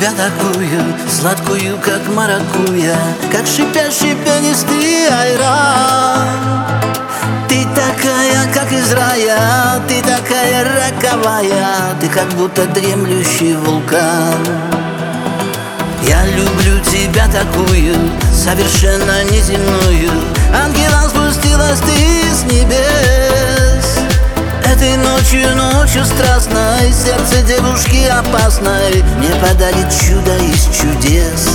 тебя такую, сладкую, как маракуйя, как шипящий пенистый айран. Ты такая, как из рая, ты такая роковая, ты как будто дремлющий вулкан. Я люблю тебя такую, совершенно неземную, ангелом спустилась ты с небес. Этой ночью страстной, сердце девушки опасной мне подарит чудо из чудес.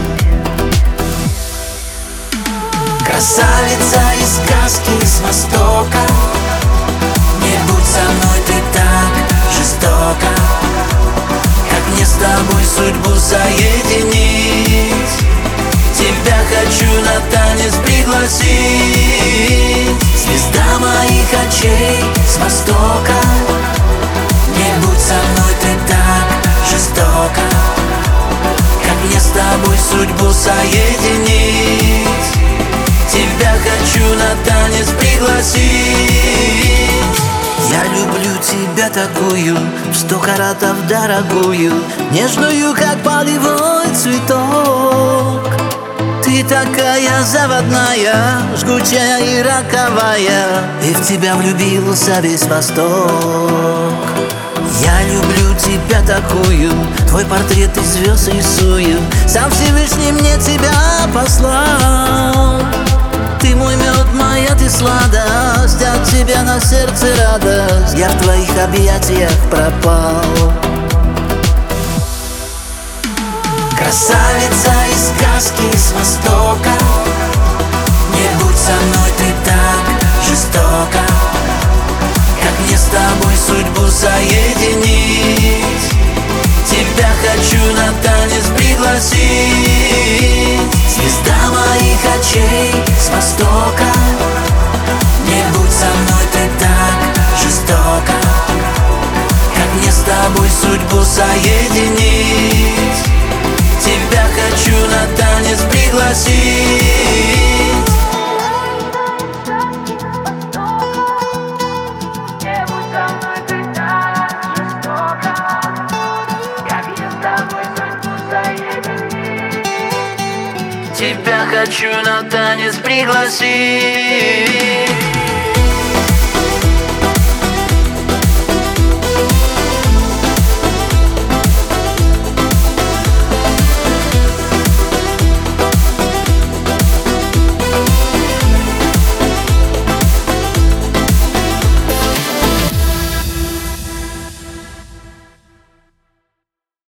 Красавица из сказки с Востока, не будь со мной ты так жестоко, как мне с тобой судьбу соединить. Тебя хочу на танец пригласить, звезда моих очей с Востока. Не будь со мной ты так жестоко, как мне с тобой судьбу соединить. Тебя хочу на танец пригласить. Я люблю тебя такую, в 100 каратов дорогую, нежную, как полевой цветок. Ты такая заводная, жгучая и роковая, и в тебя влюбился весь Восток. Я люблю тебя такую, твой портрет из звезд рисую, сам Всевышний мне тебя послал. Ты мой мед, моя ты сладость, от тебя на сердце радость, я в твоих объятиях пропал. Красавица из сказки с Востока, не будь со мной ты так жестоко, как мне с тобой судьбу соединить. Тебя хочу на танец пригласить, звезда моих очей с Востока. Не будь со мной ты так жестоко, как мне с тобой судьбу соединить. Тебя хочу на танец пригласить. Не будь со мной ты так жестоко, как мне с тобой судьбу соединить. Тебя хочу на танец пригласить.